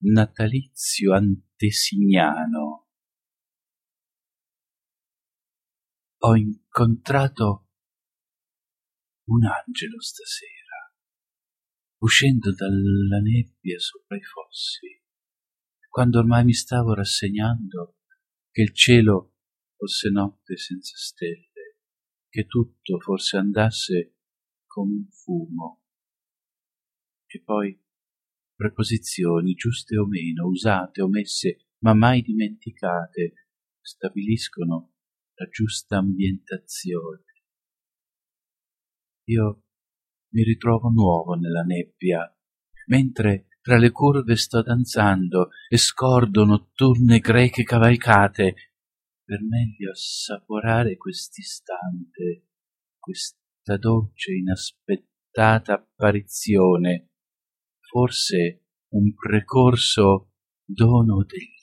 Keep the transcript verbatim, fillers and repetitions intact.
natalizio antesignano. Ho incontrato un angelo stasera, uscendo dalla nebbia sopra i fossi, quando ormai mi stavo rassegnando che il cielo fosse notte senza stelle, che tutto forse andasse come un fumo. E poi preposizioni, giuste o meno, usate, omesse, ma mai dimenticate, stabiliscono la giusta ambientazione. Io mi ritrovo nuovo nella nebbia, mentre tra le curve sto danzando e scordo notturne greche cavalcate, per meglio assaporare quest'istante, questa dolce inaspettata apparizione, forse un precorso dono degli